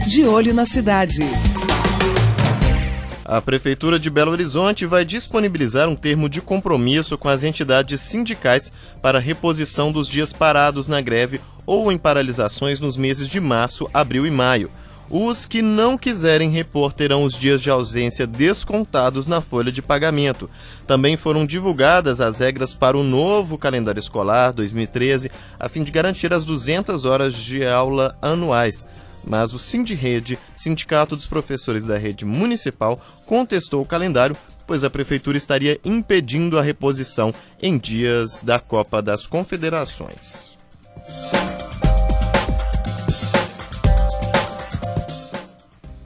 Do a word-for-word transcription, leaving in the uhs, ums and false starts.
De Olho na Cidade. A Prefeitura de Belo Horizonte vai disponibilizar um termo de compromisso com as entidades sindicais para reposição dos dias parados na greve ou em paralisações nos meses de março, abril e maio. Os que não quiserem repor terão os dias de ausência descontados na folha de pagamento. Também foram divulgadas as regras para o novo calendário escolar dois mil e treze, a fim de garantir as duzentas horas de aula anuais. Mas o Sindirrede, Sindicato dos Professores da Rede Municipal, contestou o calendário, pois a Prefeitura estaria impedindo a reposição em dias da Copa das Confederações.